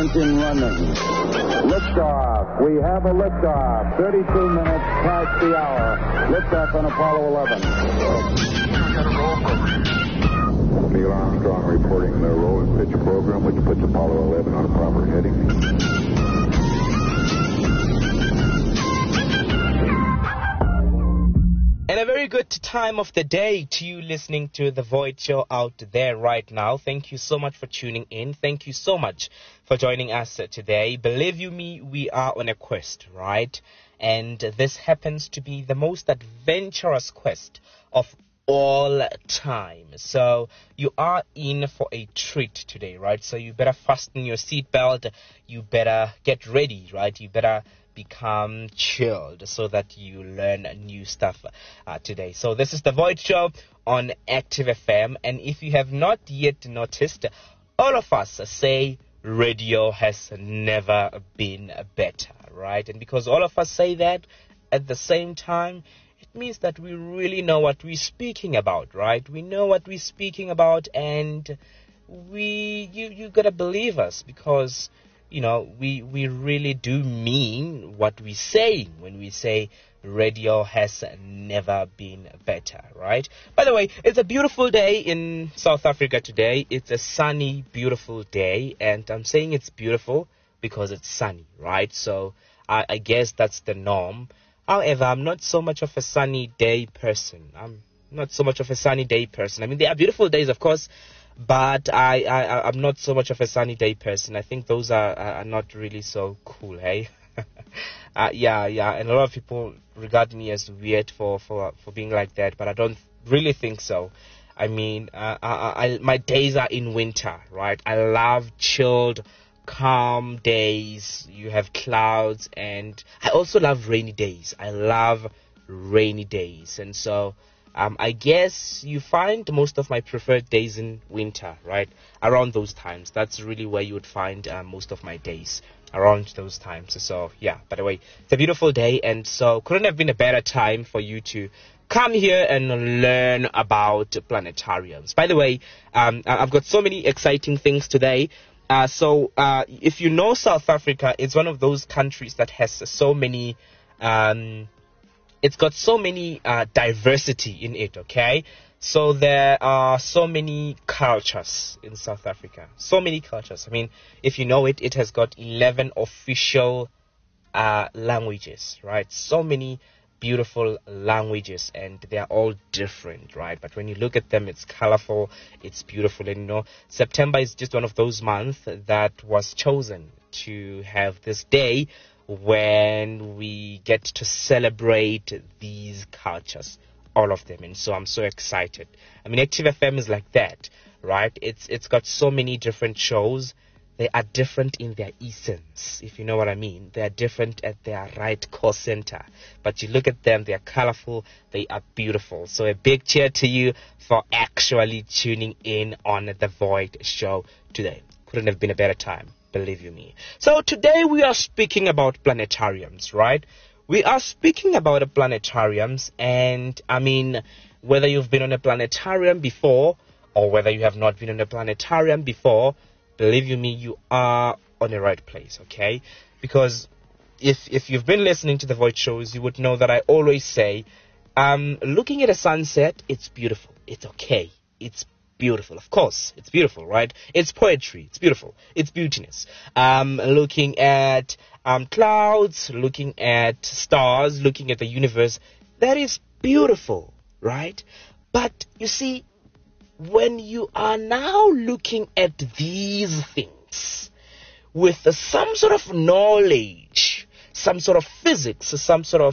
engine running. Liftoff. We have a liftoff. 32 minutes past the hour. Liftoff on Apollo 11. Neil Armstrong reporting the roll and pitch program, which puts Apollo 11 on a proper heading. And a very good time of the day to you listening to The Void Show out there right now. Thank you so much for tuning in. Thank you so much for joining us today. Believe you me, we are on a quest, right? And this happens to be the most adventurous quest of all time. So you are in for a treat today, right? So you better fasten your seatbelt. You better get ready, right? You better become chilled so that you learn new stuff today. So this is The Void Show on Active FM, and if you have not yet noticed, all of us say radio has never been better, right? And because all of us say that at the same time, it means that we really know what we're speaking about, right? We know what we're speaking about, and you gotta believe us, because you know, we really do mean what we say when we say radio has never been better, right? By the way, it's a beautiful day in South Africa today. It's a sunny, beautiful day, and I'm saying it's beautiful because it's sunny, right? So I guess that's the norm. However, I'm not so much of a sunny day person. I mean, there are beautiful days, of course, but I'm not so much of a sunny day person. I think those are not really so cool, hey? Yeah, and a lot of people regard me as weird for being like that, but I don't really think so. I mean, my days are in winter, right? I love chilled, calm days. You have clouds, and I also love rainy days. I love rainy days, and so I guess you find most of my preferred days in winter, right? Around those times. That's really where you would find most of my days, around those times. So, yeah, by the way, it's a beautiful day, and so couldn't have been a better time for you to come here and learn about planetariums. By the way, I've got so many exciting things today. So if you know South Africa, it's one of those countries that has so many it's got so many diversity in it, okay? So there are so many cultures in South Africa. So many cultures. I mean, if you know it, it has got 11 official languages, right? So many beautiful languages, and they are all different, right? But when you look at them, it's colorful, it's beautiful. And you know, September is just one of those months that was chosen to have this day when we get to celebrate these cultures, all of them. And so I'm so excited. I mean, Active FM is like that, right? It's got so many different shows. They are different in their essence, if you know what I mean. They are different at their right core center. But you look at them, they are colorful, they are beautiful. So a big cheer to you for actually tuning in on The Void Show today. Couldn't have been a better time, believe you me. So today we are speaking about planetariums, right? We are speaking about planetariums, and I mean, whether you've been on a planetarium before or whether you have not been on a planetarium before, believe you me, you are on the right place, okay? Because if you've been listening to the Void shows, you would know that I always say, looking at a sunset, it's beautiful. It's okay. It's beautiful. Of course, it's beautiful, right? It's poetry. It's beautiful. It's beautiness. Looking at clouds, looking at stars, looking at the universe, that is beautiful, right? But you see, when you are now looking at these things with some sort of knowledge, some sort of physics, some sort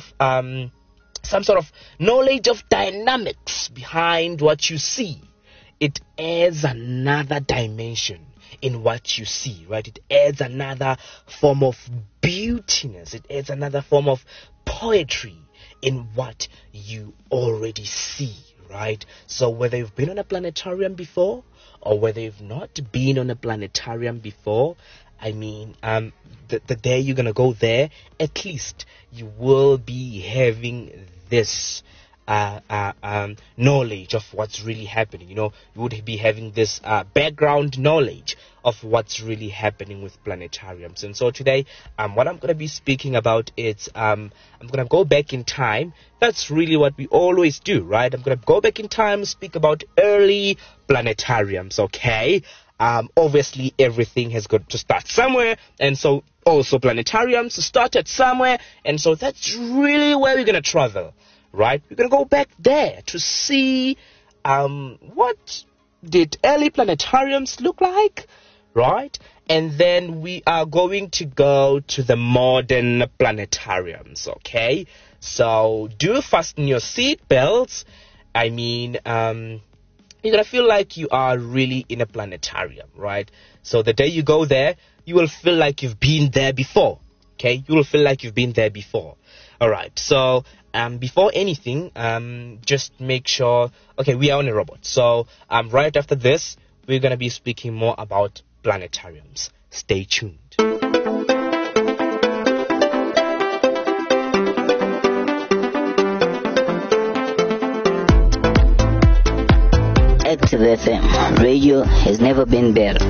of knowledge of dynamics behind what you see, it adds another dimension in what you see, right? It adds another form of beautiness. It adds another form of poetry in what you already see, right? So whether you've been on a planetarium before or whether you've not been on a planetarium before, I mean, the day you're going to go there, at least you will be having this knowledge of what's really happening. You know, you would be having this background knowledge of what's really happening with planetariums. And so today, what I'm going to be speaking about is I'm going to go back in time. That's really what we always do, right? I'm going to go back in time, speak about early planetariums, okay? Obviously, everything has got to start somewhere, and so also planetariums started somewhere, and so that's really where we're going to travel, right? We're going to go back there to see what did early planetariums look like, right? And then we are going to go to the modern planetariums, okay? So do fasten your seat belts. I mean, you're going to feel like you are really in a planetarium, right? So the day you go there, you will feel like you've been there before, okay? You will feel like you've been there before. All right, so before anything, just make sure, okay, we are on a robot. So right after this, we're going to be speaking more about planetariums. Stay tuned. Active FM radio has never been better.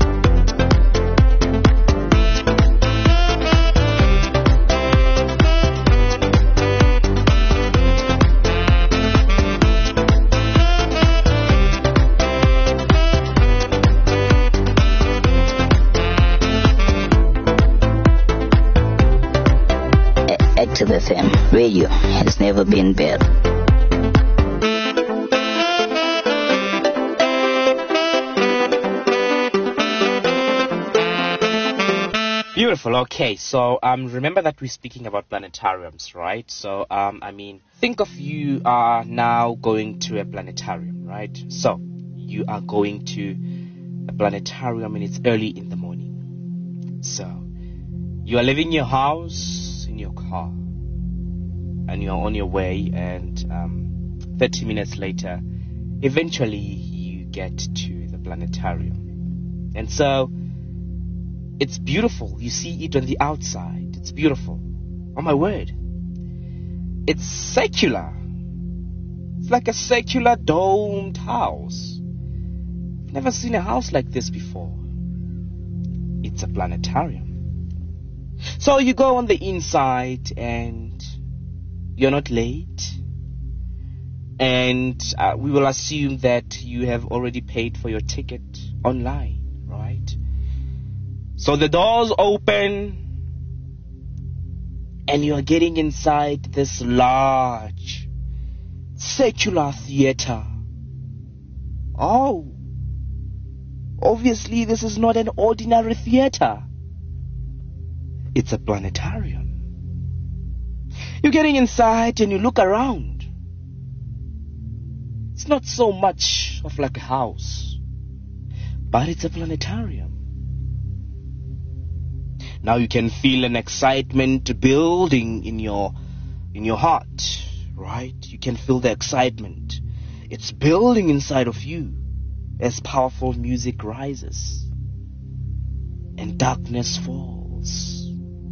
Active FM radio has never been better. Beautiful. Okay, so remember that we're speaking about planetariums, right? So think of you are now going to a planetarium, right? So you are going to a planetarium and it's early in the morning. So you are leaving your house in your car and you're on your way, and 30 minutes later, eventually you get to the planetarium. And so it's beautiful. You see it on the outside. It's beautiful. Oh my word. It's circular. It's like a circular domed house. I've never seen a house like this before. It's a planetarium. So you go on the inside and you're not late. And we will assume that you have already paid for your ticket online, right? So the doors open and you are getting inside this large circular theater. Oh, obviously this is not an ordinary theater. It's a planetarium. You're getting inside and you look around. It's not so much of like a house, but it's a planetarium. Now you can feel an excitement building in your heart, right? You can feel the excitement. It's building inside of you as powerful music rises and darkness falls.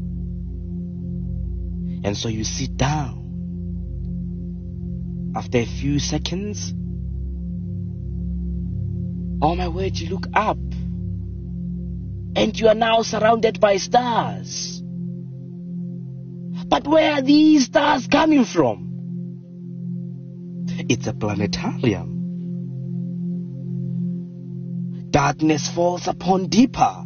And so you sit down. After a few seconds, oh my word, you look up. And you are now surrounded by stars. But where are these stars coming from? It's a planetarium. Darkness falls upon deeper.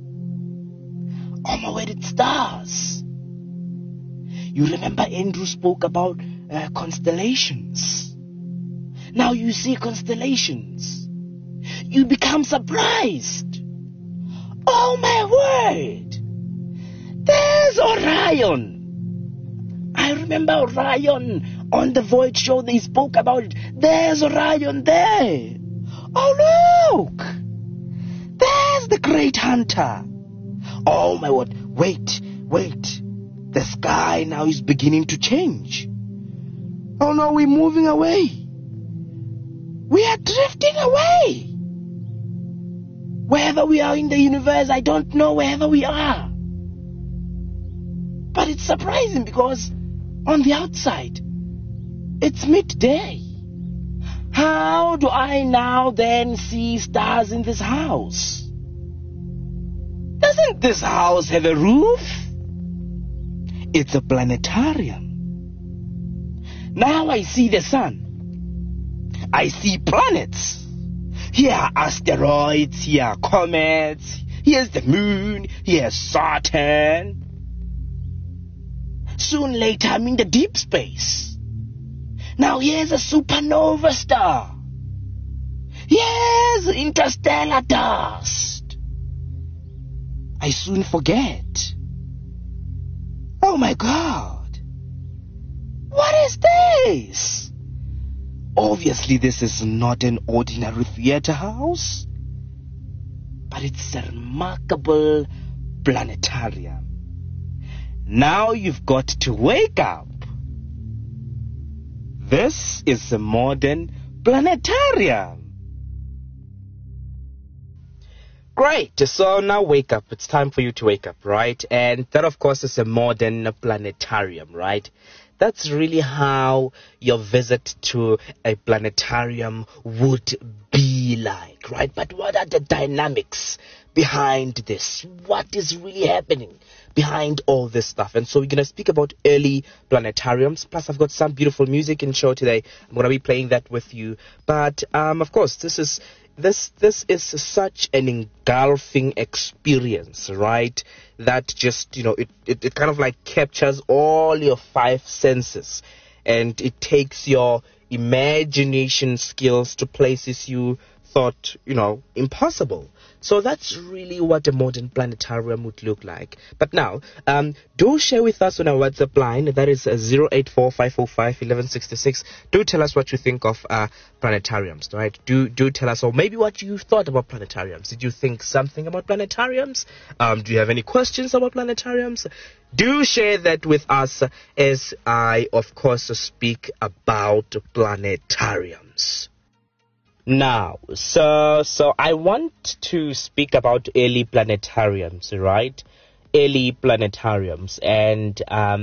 Oh my word, it's stars. You remember Andrew spoke about constellations. Now you see constellations. You become surprised. Oh my word! There's Orion! I remember Orion on the Void Show. They spoke about it. There's Orion there! Oh look! There's the Great Hunter! Oh my word! Wait! The sky now is beginning to change. Oh no, we're moving away. We are drifting away. Wherever we are in the universe, I don't know wherever we are. But it's surprising because on the outside, it's midday. How do I now then see stars in this house? this house have a roof? It's a planetarium. Now I see the sun. I see planets. Here are asteroids, here are comets, here's the moon, here's Saturn. Soon later I'm in the deep space. Now here's a supernova star. Here's interstellar dust. I soon forget. Oh my God. What is this? Obviously this is not an ordinary theater house, but it's a remarkable planetarium. Now you've got to wake up. This is a modern planetarium. Great. So now wake up. It's time for you to wake up, right? And that, of course, is a modern planetarium, right? That's really how your visit to a planetarium would be like, right? But what are the dynamics behind this? What is really happening behind all this stuff? And so we're going to speak about early planetariums. Plus, I've got some beautiful music in show today. I'm going to be playing that with you. But, of course, this is such an engulfing experience, right? That just, it kind of like captures all your five senses, and it takes your imagination skills to places you thought, impossible. So that's really what a modern planetarium would look like. But now, do share with us on our WhatsApp line. That is 084-505-1166. Do tell us what you think of planetariums, right? Do tell us, or maybe what you thought about planetariums. Did you think something about planetariums? Do you have any questions about planetariums? Do share that with us as I, of course, speak about planetariums. Now, so I want to speak about early planetariums, right? Early planetariums, and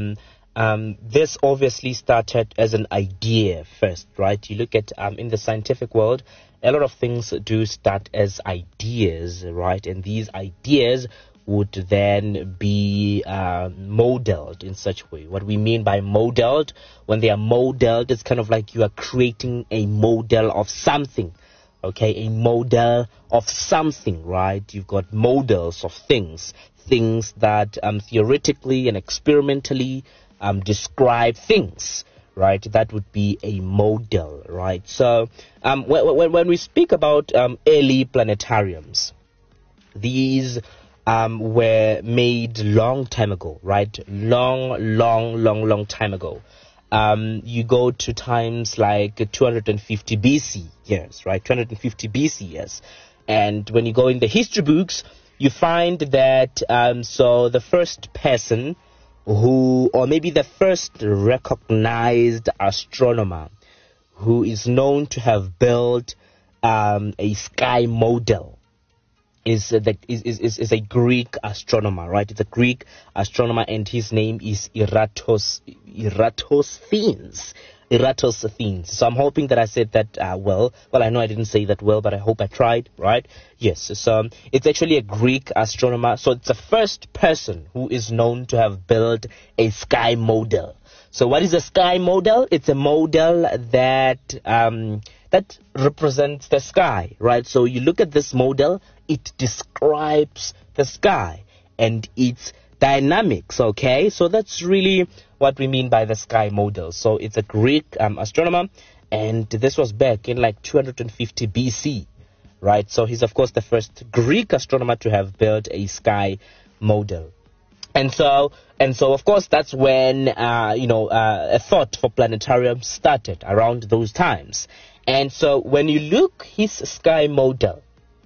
this obviously started as an idea first, right? You look at in the scientific world, a lot of things do start as ideas, right? And these ideas would then be modeled in such a way. What we mean by modeled, when they are modeled, it's kind of like you are creating a model of something, okay? A model of something, right? You've got models of things that theoretically and experimentally describe things, right? That would be a model, right? So when we speak about early planetariums, these were made long time ago, right? Long time ago. You go to times like 250 BC years, right? 250 BC years. And when you go in the history books, you find that so the first person or maybe the first recognized astronomer who is known to have built a sky model is a Greek astronomer, right? It's a Greek astronomer, and his name is Eratosthenes. So I'm hoping that I said that well. Well, I know I didn't say that well, but I hope I tried, right? Yes. So it's actually a Greek astronomer. So it's the first person who is known to have built a sky model. So what is a sky model? It's a model that represents the sky, right? So you look at this model, it describes the sky and its dynamics, okay? So that's really what we mean by the sky model. So it's a Greek astronomer, and this was back in like 250 BC, right? So he's, of course, the first Greek astronomer to have built a sky model. And so, of course, that's when, a thought for planetarium started around those times. And so when you look his sky model,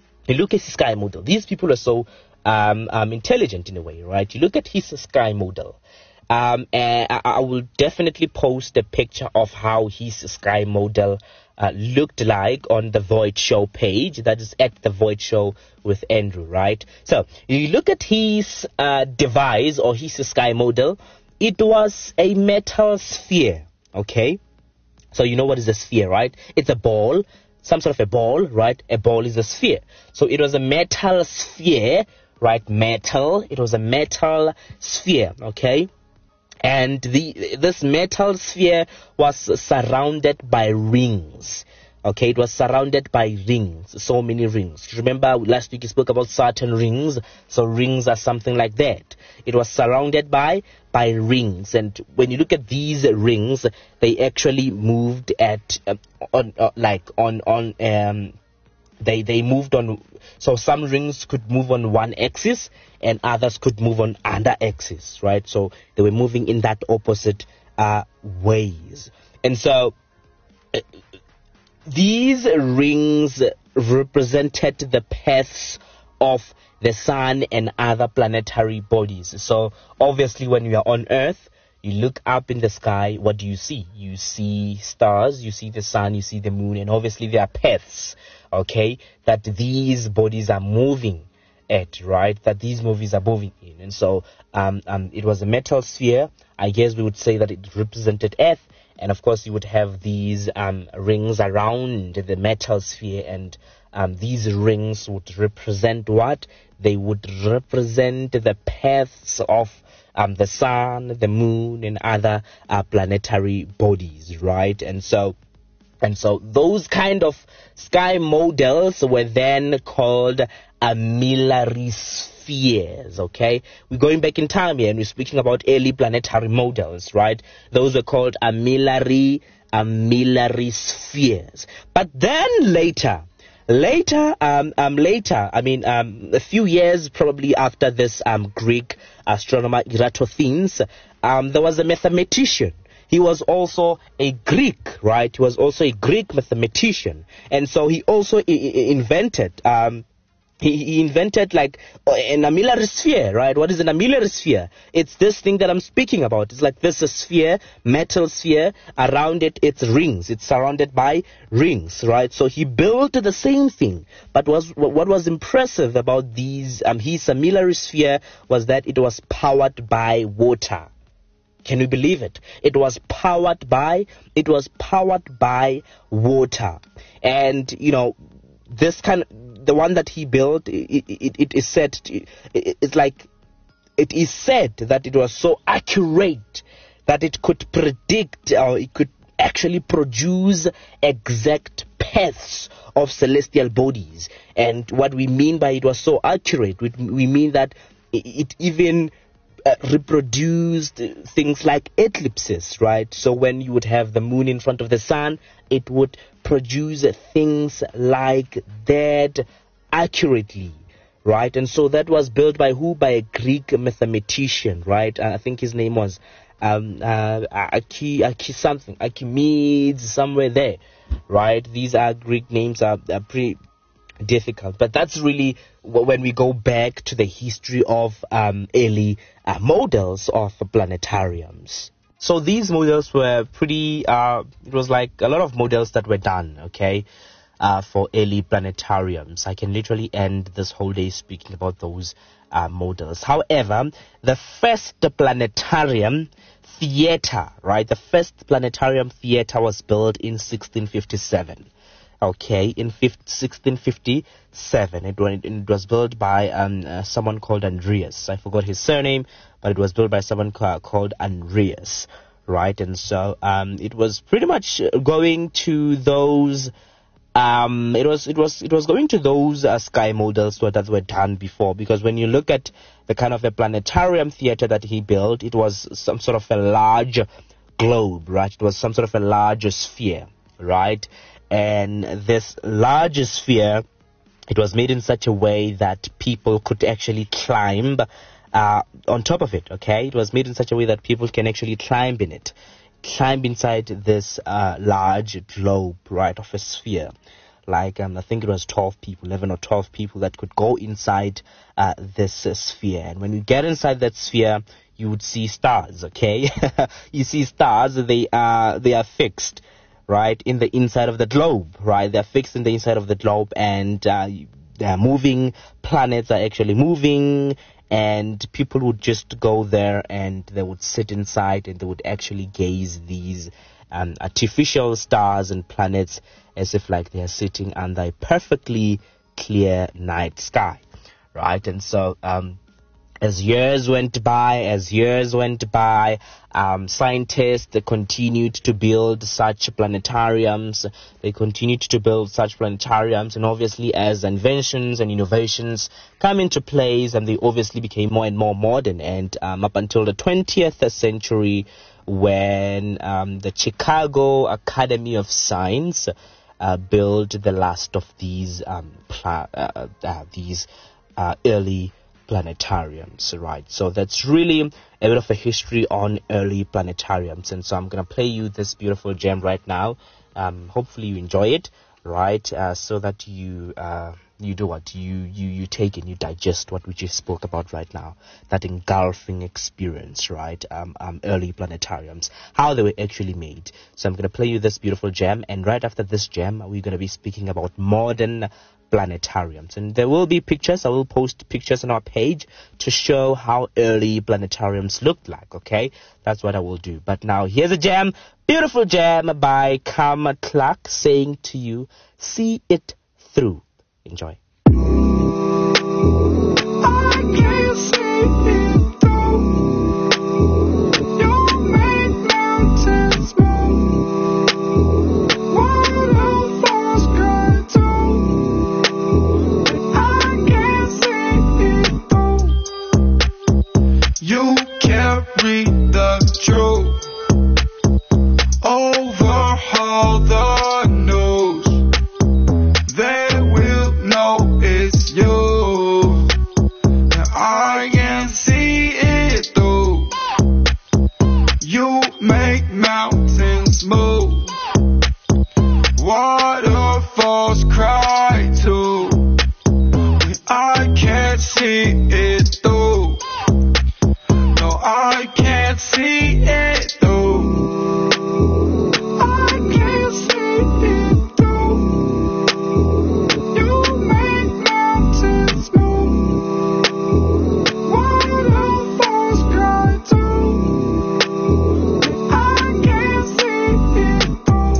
these people are so intelligent in a way, right? You look at his sky model, and I will definitely post a picture of how his sky model looked like on the Void Show page. That is at the Void Show with Andrew, right? So you look at his device or his sky model. It was a metal sphere, okay? So you know what is a sphere, right? It's a ball, some sort of a ball, right? A ball is a sphere. So it was a metal sphere, right? Metal. It was a metal sphere, okay? And this metal sphere was surrounded by rings. Okay, it was surrounded by rings, so many rings. Remember last week you spoke about Saturn rings, so rings are something like that. It was surrounded by rings, and when you look at these rings, they actually moved they moved on. So some rings could move on one axis, and others could move on other axis, right? So they were moving in that opposite ways, and so. These rings represented the paths of the sun and other planetary bodies. So obviously when you are on Earth, you look up in the sky, what do you see? You see stars, you see the sun, you see the moon, and obviously there are paths, okay, that these bodies are moving at, right? That these movies are moving in. And so it was a metal sphere. I guess we would say that it represented Earth. And of course, you would have these rings around the metal sphere, and these rings would represent what? They would represent the paths of the sun, the moon, and other planetary bodies, right? And so those kind of sky models were then called armillary spheres, okay? We're going back in time here and we're speaking about early planetary models, right? Those were called armillary spheres. But then later, a few years probably after this Greek astronomer Eratosthenes, there was a mathematician. He was also a Greek, right? He was also a Greek mathematician. And so he also invented, he invented like an armillary sphere, right? What is an armillary sphere? It's this thing that I'm speaking about. It's like this, a sphere, metal sphere. Around it, it's rings. It's surrounded by rings, right? So he built the same thing. But what was impressive about these, his armillary sphere was that it was powered by water. Can you believe it? It was powered by water. And, you know, this kind of, the one that he built, it is said, it's like, it is said that it was so accurate that it could predict, or it could actually produce exact paths of celestial bodies. And what we mean by it was so accurate, we mean that it even reproduced things like eclipses, right? So when you would have the moon in front of the sun, it would produce things like that accurately, right? And so that was built by who? By a Greek mathematician, right? I think his name was Archimedes, somewhere there, right? These are Greek names, are pretty difficult, but that's really when we go back to the history of early models of planetariums. So these models were pretty, it was like a lot of models that were done, okay, for early planetariums. I can literally end this whole day speaking about those models. However, the first planetarium theater, right, the first planetarium theater was built in 1657. Okay, in 1657, it was built by someone called Andreas. I forgot his surname, but it was built by someone called Andreas, right? And so it was pretty much going to those. It was going to those sky models that were done before, because when you look at the kind of a planetarium theater that he built, it was some sort of a large globe, right? It was some sort of a large sphere, right? And this large sphere, it was made in such a way that people could actually climb on top of it, okay? It was made in such a way that people can actually climb inside this large globe, right, of a sphere. Like, I think it was 11 or 12 people that could go inside this sphere. And when you get inside that sphere, you would see stars, okay? You see stars, they are fixed, right, in the inside of the globe, right? They're fixed in the inside of the globe, and they're moving. Planets are actually moving, and people would just go there and they would sit inside and they would actually gaze these artificial stars and planets as if like they are sitting under a perfectly clear night sky, right? And so, as years went by, scientists they continued to build such planetariums. And obviously, as inventions and innovations come into place, and they obviously became more and more modern. And up until the 20th century, when the Chicago Academy of Science built the last of these early planetariums, right? So that's really a bit of a history on early planetariums. And so I'm going to play you this beautiful gem right now. Hopefully you enjoy it, right? So that you do what? You take and you digest what we just spoke about right now. That engulfing experience, right? Early planetariums, how they were actually made. So I'm going to play you this beautiful gem. And right after this gem, we're going to be speaking about modern planetariums, and there will be pictures. I will post pictures on our page to show how early planetariums looked like. Okay, that's what I will do. But now here's a jam, beautiful jam by Cam Clark, saying to you, see it through. Enjoy. I can't see it through. You make mountains move. Waterfalls cry too. I can't see it through. You carry the truth. Overhaul the news. They will know it's you. I can see it through. You make mountains move. Waterfalls cry too. I can't see it through. No, I can't see it through. I can't see it through. You make mountains move. Waterfalls cry too. I can't see it through.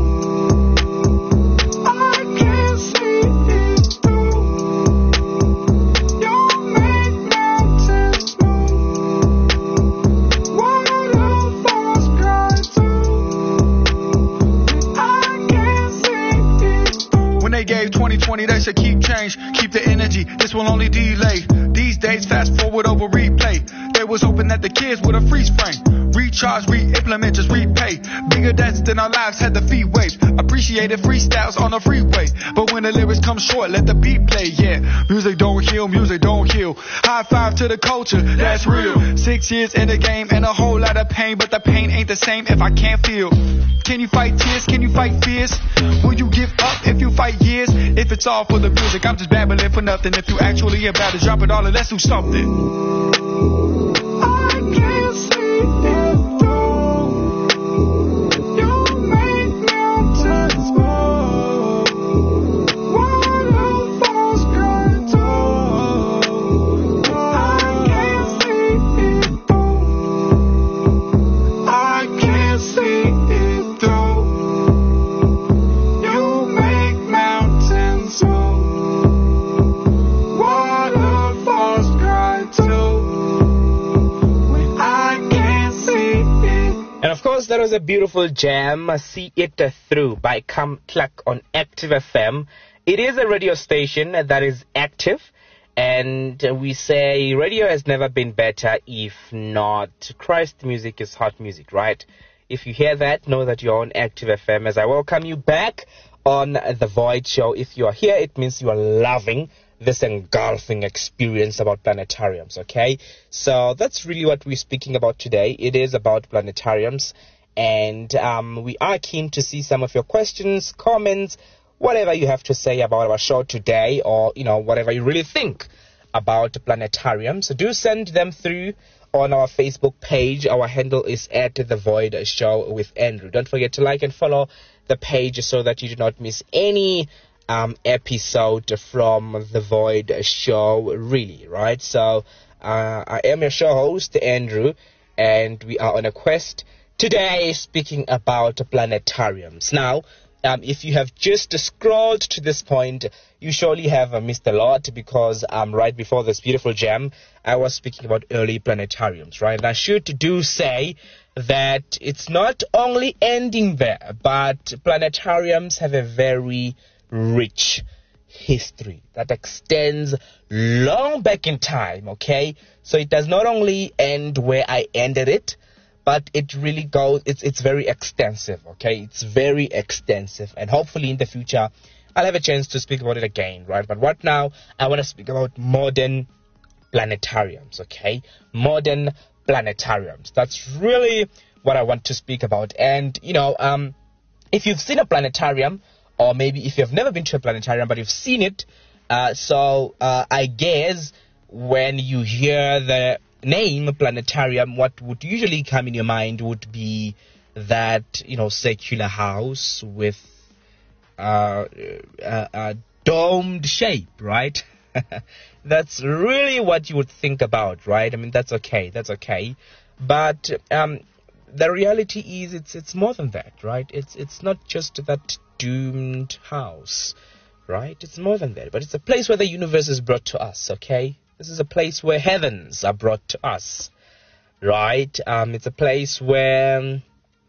I can't see it through. You make mountains move. Waterfalls cry too. I can't see it through. When they gave 2020, they said keep change, keep the energy. This will only delay. These days, fast forward over replay. They was hoping that the kids would have freeze frame. Recharge, re-implement, just repay. Bigger debts than our lives had the feet wave. Appreciated freestyles on the freeway. But when the lyrics come short, let the beat play, yeah. Music don't heal, music don't heal. High five to the culture, that's real. 6 years in the game and a whole lot of pain. But the pain ain't the same if I can't feel. Can you fight tears? Can you fight fears? Will you give up if you fight years? If it's all for the music, I'm just babbling for nothing. If you actually about it, drop it all and let's do something. I can't see it through. You make mountains move. Waterfalls cry too. I can't see it through. I can't see it through. You make mountains move. Waterfalls cry too. I can't see it. And of course, that was a beautiful jam, See It Through by Cam Clark on Active FM. It is a radio station that is active, and we say radio has never been better. If not, Christ music is hot music, right? If you hear that, know that you're on Active FM, as I welcome you back on The Void Show. If you are here, it means you are loving this engulfing experience about planetariums, okay? So that's really what we're speaking about today. It is about planetariums, and we are keen to see some of your questions, comments, whatever you have to say about our show today, or, you know, whatever you really think about planetariums. So do send them through on our Facebook page. Our handle is at The Void Show with Andrew. Don't forget to like and follow the page so that you do not miss any episode from The Void Show, really, right? So I am your show host, Andrew, and we are on a quest today speaking about planetariums. Now, if you have just scrolled to this point, you surely have missed a lot, because right before this beautiful jam, I was speaking about early planetariums, right? And I should do say that it's not only ending there, but planetariums have a very rich history that extends long back in time, okay? So it does not only end where I ended it, but it really goes, it's very extensive, okay? It's very extensive, and hopefully in the future I'll have a chance to speak about it again, right? But right now I want to speak about modern planetariums, okay? Modern planetariums. That's really what I want to speak about. And, if you've seen a planetarium, or maybe if you've never been to a planetarium, but you've seen it, I guess when you hear the name planetarium, what would usually come in your mind would be that, circular house with a domed shape, right? That's really what you would think about, right? I mean, that's okay. But the reality is it's more than that, right? It's not just that doomed house, right? It's more than that, but it's a place where the universe is brought to us, okay? This is a place where heavens are brought to us, right? It's a place where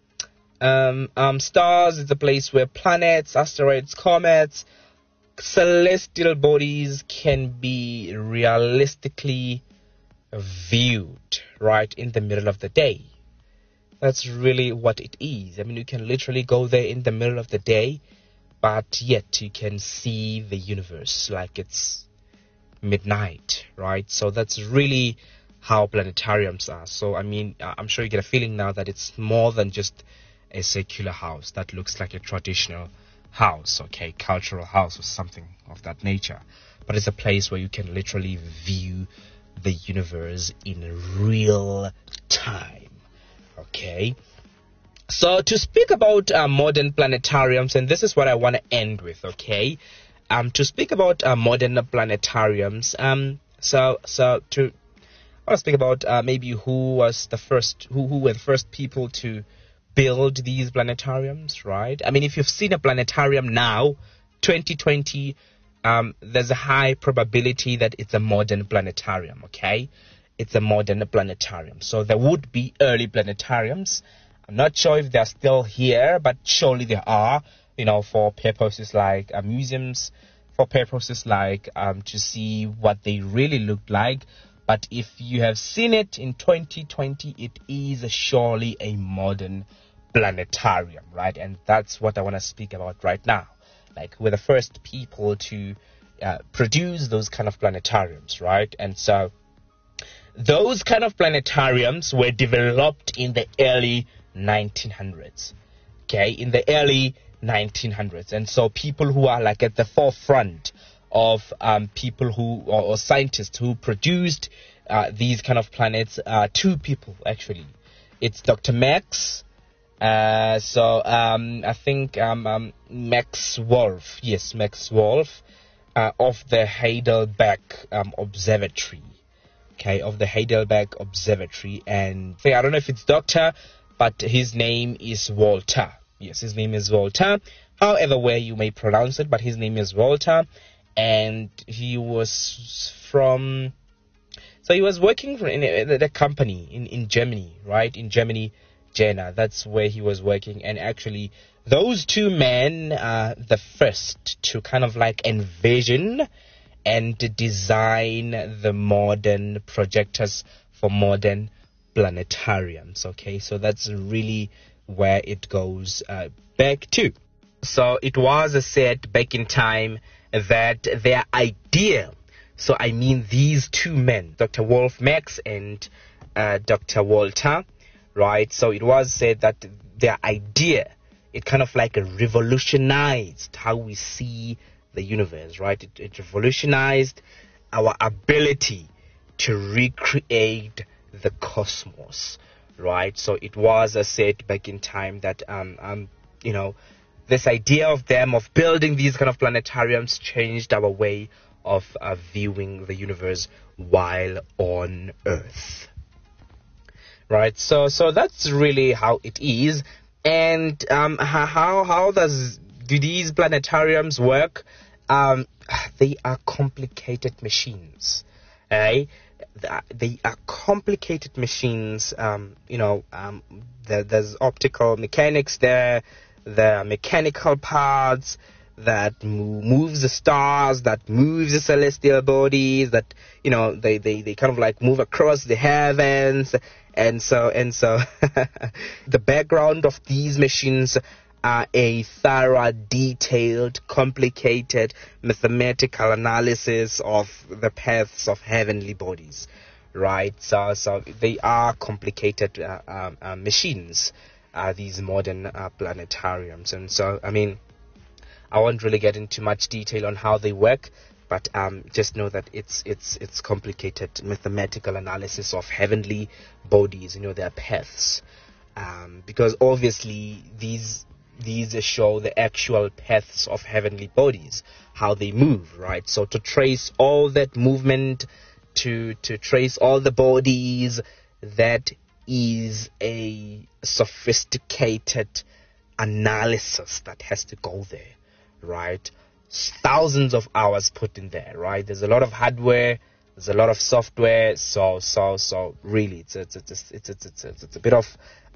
stars, it's a place where planets, asteroids, comets, celestial bodies can be realistically viewed, right, in the middle of the day. That's really what it is. I mean, you can literally go there in the middle of the day, but yet you can see the universe like it's midnight, right? So that's really how planetariums are. So, I mean, I'm sure you get a feeling now that it's more than just a circular house that looks like a traditional house, okay, cultural house or something of that nature. But it's a place where you can literally view the universe in real time. Okay, so to speak about modern planetariums, and this is what I want to end with, okay, to speak about modern planetariums, so I want to speak about maybe who were the first people to build these planetariums, right? I mean, if you've seen a planetarium now, 2020, there's a high probability that it's a modern planetarium, okay? It's a modern planetarium. So there would be early planetariums. I'm not sure if they're still here, but surely there are, for purposes like museums, for purposes like to see what they really looked like. But if you have seen it in 2020, it is surely a modern planetarium, right? And that's what I want to speak about right now. Like, we're the first people to produce those kind of planetariums, right? And so those kind of planetariums were developed in the early 1900s, okay, in the early 1900s. And so people who are like at the forefront of people who, or scientists who produced these kind of planets, two people actually. It's Dr. Max, I think Max Wolf, yes, Max Wolf, of the Heidelberg Observatory. Okay, of the Heidelberg Observatory, and I don't know if it's Doctor, but his name is Walter. Yes, his name is Walter. However way you may pronounce it, but his name is Walter, and he was from. So he was working for in a company in Germany, right? In Germany, Jena. That's where he was working, and actually, those two men are the first to kind of like envision and design the modern projectors for modern planetariums, okay? So that's really where it goes back to. So it was said back in time that their idea, so I mean these two men, Dr. Wolf Max and Dr. Walter, right? So it was said that their idea, it kind of like revolutionized how we see the universe, right? It revolutionized our ability to recreate the cosmos, right? So it was said back in time that this idea of them of building these kind of planetariums changed our way of viewing the universe while on Earth, right? So that's really how it is. And how does do these planetariums work? They are complicated machines. They are complicated machines. There's optical mechanics there. There are mechanical parts that moves the stars, that moves the celestial bodies, that they kind of like move across the heavens, and so the background of these machines are a thorough, detailed, complicated mathematical analysis of the paths of heavenly bodies, right? So they are complicated machines, these modern planetariums, and so I won't really get into much detail on how they work, but just know that it's complicated mathematical analysis of heavenly bodies, their paths, because obviously these show the actual paths of heavenly bodies, how they move, right? So to trace all that movement, to trace all the bodies, that is a sophisticated analysis that has to go there, right? Thousands of hours put in there, right? There's a lot of hardware, there's a lot of software, so really it's a bit of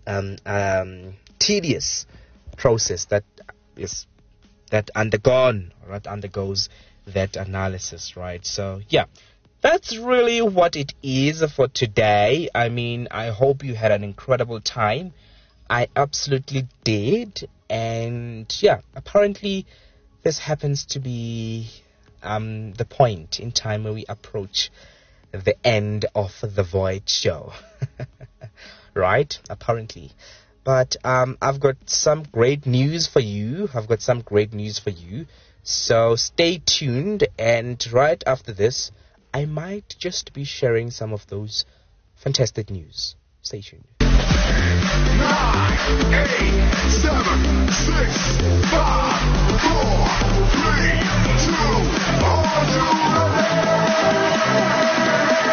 tedious process that undergoes that analysis, right? So yeah, that's really what it is for today. I hope you had an incredible time. I absolutely did, and yeah, apparently this happens to be the point in time where we approach the end of the Void Show. Right? Apparently. But I've got some great news for you. So stay tuned, and right after this, I might just be sharing some of those fantastic news. Stay tuned. 9, 8, 7, 6, 5, 4, 3, 2, are you ready?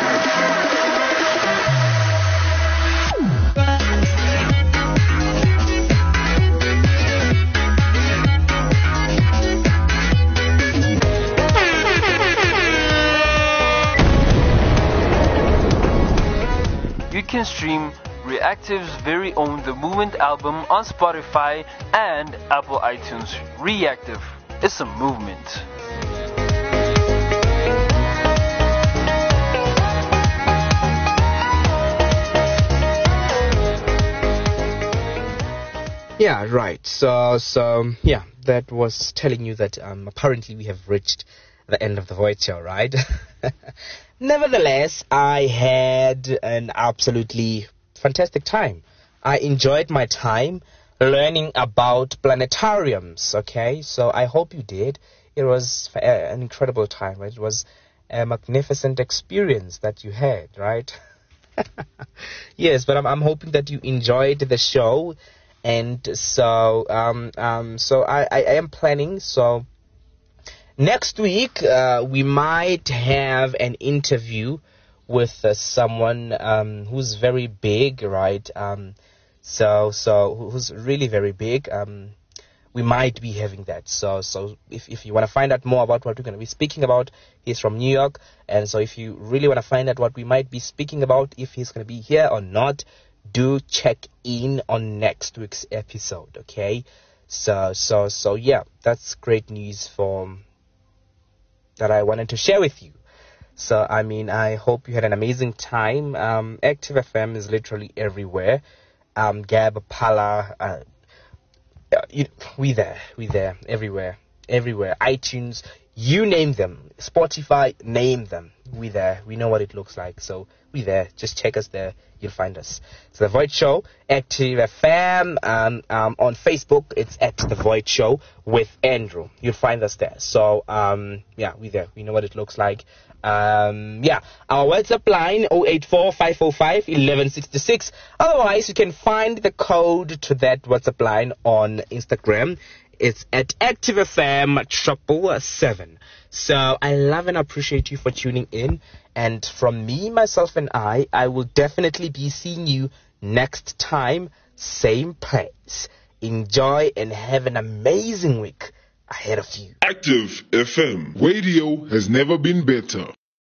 You can stream Reactive's very own The Movement album on Spotify and Apple iTunes. Reactive, it's a movement. Yeah, right. So yeah, that was telling you that apparently we have reached the end of the Void Show, right? Nevertheless, I had an absolutely fantastic time. I enjoyed my time learning about planetariums, okay? So I hope you did. It was an incredible time, right? It was a magnificent experience that you had, right? Yes, but I'm hoping that you enjoyed the show. And so I am planning, so next week, we might have an interview with someone who's very big, right? Who's really very big. We might be having that. So if you want to find out more about what we're going to be speaking about, he's from New York. And so if you really want to find out what we might be speaking about, if he's going to be here or not, do check in on next week's episode, okay? So yeah, that's great news that I wanted to share with you. So, I hope you had an amazing time. Active FM is literally everywhere. Gab, Pala, we there, everywhere. iTunes, you name them. Spotify, name them. We there. We know what it looks like. So, we there. Just check us there. You'll find us. It's The Void Show, Active FM. On Facebook, it's at The Void Show with Andrew. You'll find us there. So, yeah, we there. We know what it looks like. Yeah, our WhatsApp line 084-505-1166. Otherwise, you can find the code to that WhatsApp line on Instagram. It's at ActiveFM777. So I love and appreciate you for tuning in. And from me, myself, and I will definitely be seeing you next time, same place. Enjoy and have an amazing week ahead of you. Active FM. Radio has never been better.